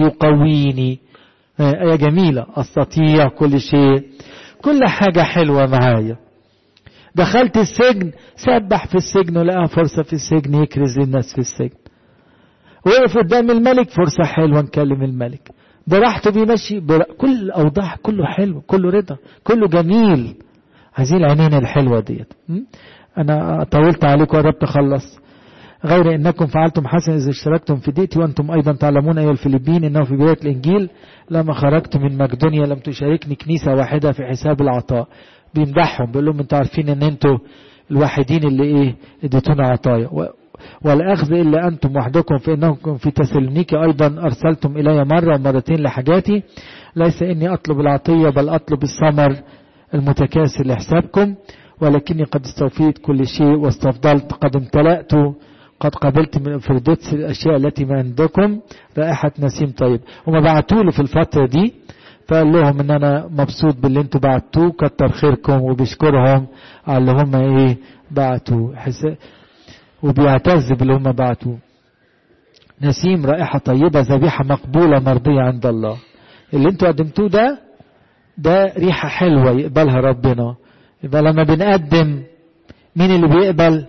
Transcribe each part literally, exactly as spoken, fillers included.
يقويني. آية جميلة، أستطيع كل شيء، كل حاجة حلوة معايا. دخلت السجن، سبح في السجن ولقى فرصة في السجن يكرز للناس في السجن. وقف قدام الملك، فرصة حلوة نكلم الملك. براحته بيمشي، كل الأوضاع كله حلو، كله رضا، كله جميل. عايزين العينين الحلوة ديت. أنا طولت عليكم وقربت أخلص. غير إنكم فعلتم حسنا إذا اشتركتم في ديتي، وأنتم أيضا تعلمون أيها الفيلبين إنه في بداية الإنجيل لما خرجت من مقدونيا لم تشاركني كنيسة واحدة في حساب العطاء. بيمدحهم، بيقول لهم أنتوا عارفين إن أنتوا الوحيدين اللي إيه اديتونا عطايا، والأخذ إلا أنتم وحدكم، فإنكم في تسالونيكي أيضا أرسلتم إلي مرة ومرتين لحاجاتي. ليس إني أطلب العطية بل أطلب الثمر المتكاثر لحسابكم، ولكني قد استوفيت كل شيء واستفضلت، قد امتلأت، قد قبلت من فردتس الأشياء التي ما عندكم، رائحة نسيم طيب. وما بعتوا له في الفترة دي، فقال لهم ان انا مبسوط باللي انتوا بعتوه، كتر خيركم، وبيشكرهم على اللي هم ايه بعتوه، وبيعتز باللي هم بعتوه. نسيم رائحة طيبة، ذبيحة مقبولة مرضية عند الله. اللي انتوا قدمتوه ده ده ريحة حلوة يقبلها ربنا. يبقى لما بنقدم، مين اللي بيقبل؟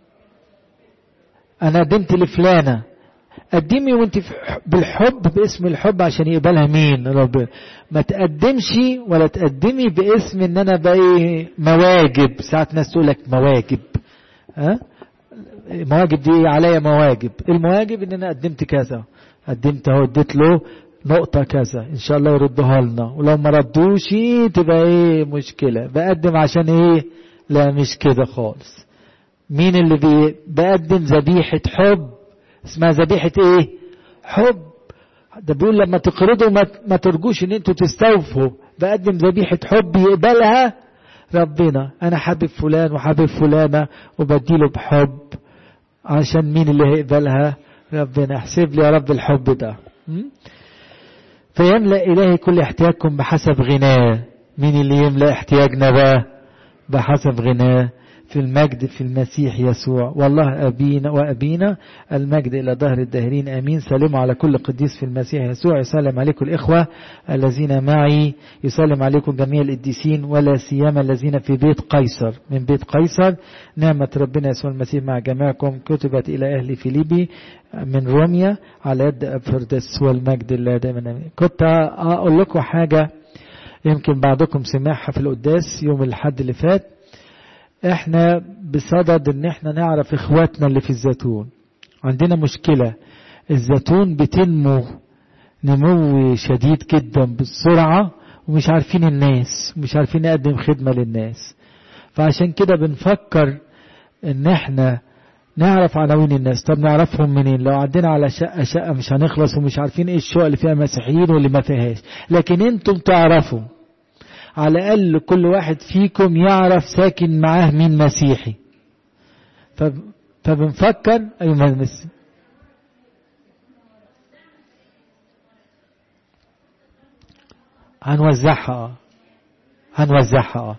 انا قدمت لفلانة، قدمي وانت بالحب، باسم الحب، عشان يقبلها مين؟ ربنا. ما تقدمش ولا تقدمي باسم ان انا بقى مواجب. ساعات ناس تقول لك مواجب، ها مواجب دي عليا مواجب. المواجب ان انا قدمت كذا، قدمت اهو، اديت له نقطة كذا، ان شاء الله يردوها لنا، ولو ما ردوش تبقى ايه مشكلة. بقدم عشان ايه؟ لا مش كده خالص. مين اللي بي بقدم؟ ذبيحة حب، اسمها ذبيحة ايه؟ حب. ده بيقول لما تقرضوا ما, ما ترجوش ان انتوا تستوفوا. بقدم ذبيحة حب يقبلها ربنا. انا حابب فلان وحابب فلانة وبديله بحب، عشان مين اللي هيقبلها؟ ربنا. احسب لي يا رب الحب ده. فيملأ إلهي كل احتياجكم بحسب غناه. مين اللي يملأ احتياجنا بقى؟ بحسب غناه في المجد في المسيح يسوع. والله أبينا وأبينا المجد إلى ظهر الداهرين آمين. سلموا على كل قديس في المسيح يسوع. يسلم عليكم الإخوة الذين معي، يسلم عليكم جميع القديسين، ولا سيما الذين في بيت قيصر. من بيت قيصر نعمة ربنا يسوع المسيح مع جميعكم. كتبت إلى أهل فيليبي من روميا على يد أبفردس، والمجد لله دائما آمين. كنت أقول لكم حاجة يمكن بعضكم سمعها في القداس يوم الحد اللي فات. احنا بصدد ان احنا نعرف اخواتنا اللي في الزيتون. عندنا مشكلة، الزيتون بتنمو نمو شديد جدا بالسرعة، ومش عارفين الناس، ومش عارفين نقدم خدمة للناس. فعشان كده بنفكر ان احنا نعرف عناوين الناس. طب نعرفهم منين؟ لو عدينا على شقة شقة مش هنخلص، ومش عارفين ايه الشقق اللي فيها مسيحيين واللي ما فيهاش. لكن انتم تعرفوا، على الأقل كل واحد فيكم يعرف ساكن معاه مين مسيحي. فبنفكر أي مدرس هنوزعها هنوزعها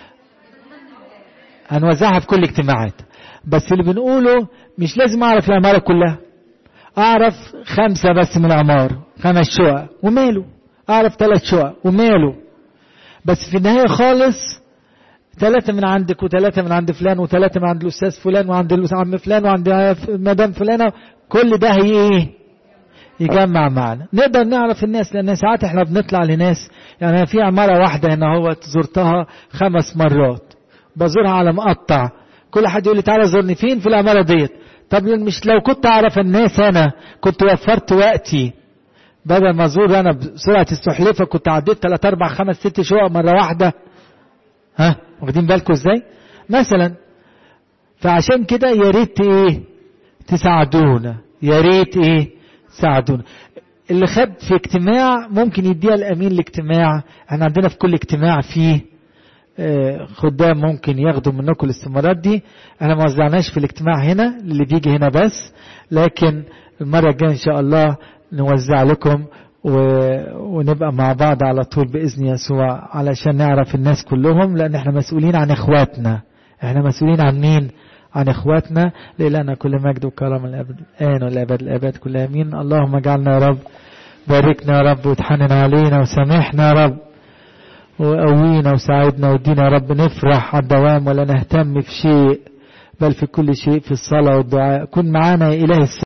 هنوزعها في كل اجتماعات. بس اللي بنقوله مش لازم أعرف العمارة كلها، أعرف خمسة بس من العمارة، خمس شقق وماله، أعرف ثلاث شقق وماله. بس في النهاية خالص ثلاثة من عندك وثلاثة من عند فلان وثلاثة من عند الأستاذ فلان وعند عم فلان وعند مدام فلانة، كل ده هي ايه يجمع معنا. نقدر نعرف الناس، لأن ساعات احنا بنطلع لناس. يعني في عمارة واحدة هنا هو زرتها خمس مرات، بزورها على مقطع، كل حد يقول لي تعالى زورني فين؟ في العمارة ديت. طب مش لو كنت أعرف الناس أنا كنت وفرت وقتي، بدل ما ازور انا بسرعه السحلفه كنت عديت ثلاثة أربعة خمس ست شقق مره واحده. ها واخدين بالكم ازاي مثلا؟ فعشان كده يا ريت ايه تساعدونا، يا ريت ايه تساعدونا. اللي خد في اجتماع ممكن يديها الامين الاجتماع. احنا عندنا في كل اجتماع فيه خدام ممكن ياخدوا منكم الاستمارات دي. احنا ما وزعناش في الاجتماع هنا اللي بيجي هنا بس، لكن المره الجايه ان شاء الله نوزع لكم و... ونبقى مع بعض على طول بإذن يسوع، علشان نعرف الناس كلهم، لأن احنا مسؤولين عن اخواتنا. احنا مسؤولين عن مين؟ عن اخواتنا. لإلهنا كل مجد وكرم الأبد الآن والأبد الآباد كلها آمين. اللهم اجعلنا يا رب باركنا يا رب وتحنن علينا وسامحنا يا رب وقوينا وساعدنا ودينا يا رب نفرح على الدوام ولا نهتم في شيء بل في كل شيء في الصلاة والدعاء. كن معانا يا إله السلام.